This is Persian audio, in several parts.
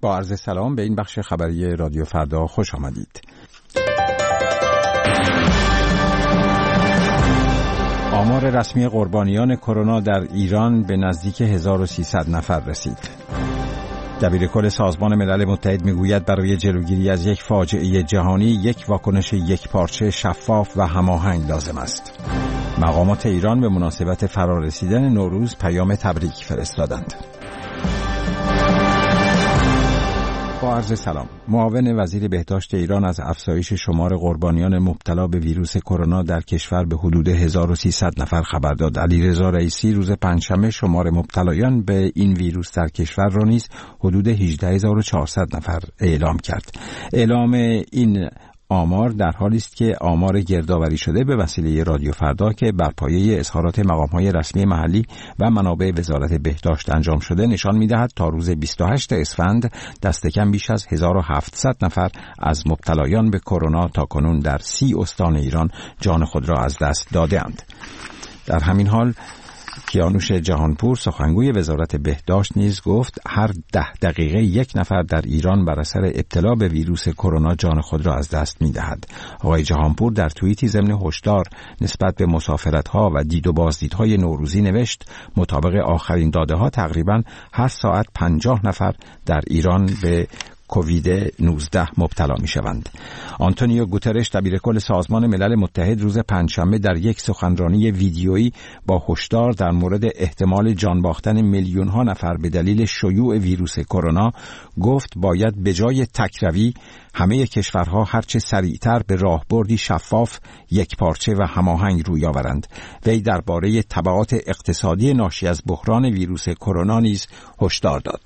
با عرض سلام به این بخش خبری رادیو فردا خوش آمدید. آمار رسمی قربانیان کرونا در ایران به نزدیک 1300 نفر رسید. دبیرکل سازمان ملل متحد میگوید برای جلوگیری از یک فاجعه جهانی یک واکنش یکپارچه، شفاف و هماهنگ لازم است. مقامات ایران به مناسبت فرارسیدن نوروز پیام تبریک فرستادند. با عرض سلام. معاون وزیر بهداشت ایران از افزایش شمار قربانیان مبتلا به ویروس کرونا در کشور به حدود 1300 نفر خبر داد. علیرضا رئیسی روز پنجشنبه شمار مبتلایان به این ویروس در کشور را نیز حدود 18400 نفر اعلام کرد. اعلام این آمار در حالی است که آمار گردآوری شده به وسیله رادیو فردا که بر پایه اظهارات مقام‌های رسمی محلی و منابع وزارت بهداشت انجام شده نشان می‌دهد تا روز 28 اسفند دست کم بیش از 1700 نفر از مبتلایان به کرونا تاکنون در 30 استان ایران جان خود را از دست داده‌اند. در همین حال کیانوش جهانپور سخنگوی وزارت بهداشت نیز گفت هر 10 دقیقه یک نفر در ایران بر اثر ابتلا به ویروس کرونا جان خود را از دست می‌دهد. آقای جهانپور در توییتی ضمن هشدار نسبت به مسافرت‌ها و دید و بازدیدهای نوروزی نوشت مطابق آخرین داده‌ها تقریباً هر ساعت 50 نفر در ایران به کووید 19 مبتلا می شوند. آنتونیو گوترش دبیرکل سازمان ملل متحد روز پنجشنبه در یک سخنرانی ویدیویی با هشدار در مورد احتمال جان باختن میلیون ها نفر به دلیل شیوع ویروس کرونا گفت باید به جای تکروی همه کشورها هرچه سریعتر به راهبردی شفاف، یکپارچه و هماهنگ روی آورند. وی درباره تبعات اقتصادی ناشی از بحران ویروس کرونا نیز هشدار داد.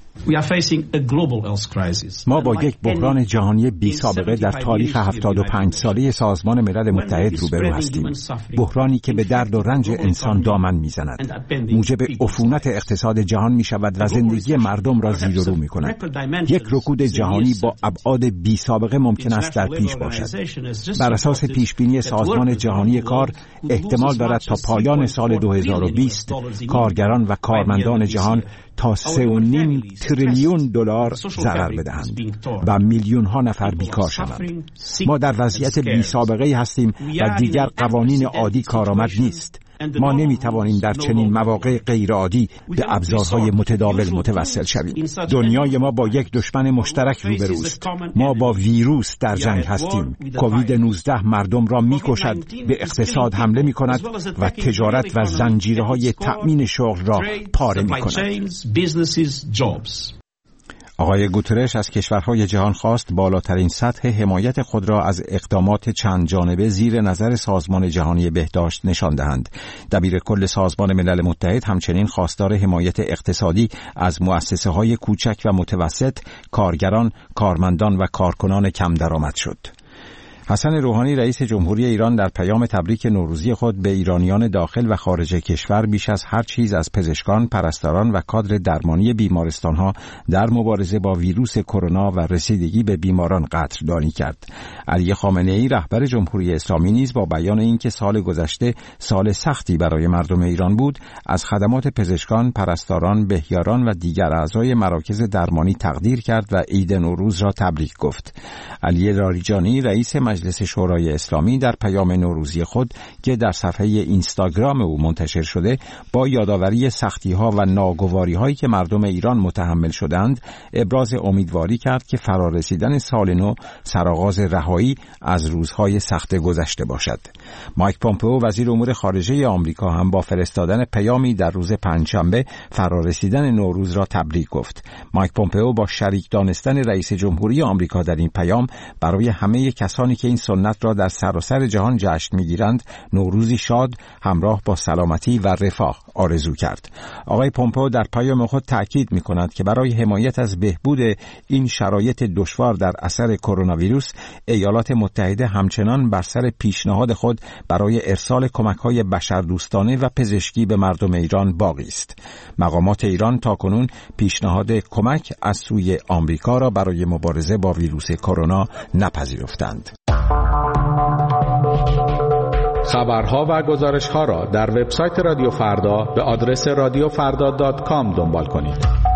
ما با یک بحران جهانی بی سابقه در تاریخ 75 ساله سازمان ملل متحد روبرو هستیم. بحرانی که به درد و رنج انسان دامن میزند، موجب عفونت اقتصاد جهان می شود و زندگی مردم را زیر و رو می کند. یک رکود جهانی با ابعاد بی سابقه ممکن است در پیش باشد. بر اساس پیش بینی سازمان جهانی کار احتمال دارد تا پایان سال 2020 کارگران و کارمندان جهان تا 3.5 تریلیون دلار ضرر بدهند و میلیون ها نفر بیکار شوند. ما در وضعیت بی سابقه هستیم و دیگر قوانین عادی کارآمد نیست. ما نمیتوانیم در چنین مواقع غیرعادی به ابزارهای متداول متوسل شویم. دنیای ما با یک دشمن مشترک روبروست. ما با ویروس در جنگ هستیم. کووید 19 مردم را میکشد، به اقتصاد حمله میکند و تجارت و زنجیرهای تأمین شغل را پاره میکند. آقای گوترش از کشورهای جهان خواست بالاترین سطح حمایت خود را از اقدامات چند جانبه زیر نظر سازمان جهانی بهداشت نشان دهند. دبیرکل سازمان ملل متحد همچنین خواستار حمایت اقتصادی از مؤسسه‌های کوچک و متوسط، کارگران، کارمندان و کارکنان کم درآمد شد. حسن روحانی رئیس جمهوری ایران در پیام تبریک نوروزی خود به ایرانیان داخل و خارج کشور بیش از هر چیز از پزشکان، پرستاران و کادر درمانی بیمارستانها در مبارزه با ویروس کرونا و رسیدگی به بیماران قدردانی کرد. علی خامنه‌ای رهبر جمهوری اسلامی نیز با بیان اینکه سال گذشته سال سختی برای مردم ایران بود، از خدمات پزشکان، پرستاران، بهیاران و دیگر اعضای مراکز درمانی تقدیر کرد و عید نوروز را تبریک گفت. علی لاریجانی رئیس مجلس شورای اسلامی در پیام نوروزی خود که در صفحه اینستاگرام او منتشر شده با یادآوری سختی‌ها و ناگواری‌هایی که مردم ایران متحمل شدند ابراز امیدواری کرد که فرارسیدن سال نو سرآغاز رهایی از روزهای سخت گذشته باشد. مایک پومپئو وزیر امور خارجه آمریکا هم با فرستادن پیامی در روز پنجشنبه فرارسیدن نوروز را تبریک گفت. مایک پومپئو با شریک دانستن رئیس جمهوری آمریکا در این پیام برای همه کسانی که این سنت را در سراسر جهان جشن می‌گیرند نوروزی شاد همراه با سلامتی و رفاه آرزو کرد. آقای پومپئو در پیام خود تأکید می‌کند که برای حمایت از بهبود این شرایط دشوار در اثر کرونا ویروس، ایالات متحده همچنان بر سر پیشنهاد خود برای ارسال کمک‌های بشردوستانه و پزشکی به مردم ایران باقی است. مقامات ایران تاکنون پیشنهاد کمک از سوی آمریکا را برای مبارزه با ویروس کرونا نپذیرفتند. خبرها و گزارش‌ها را در وبسایت رادیو فردا به آدرس radiofrda.com دنبال کنید.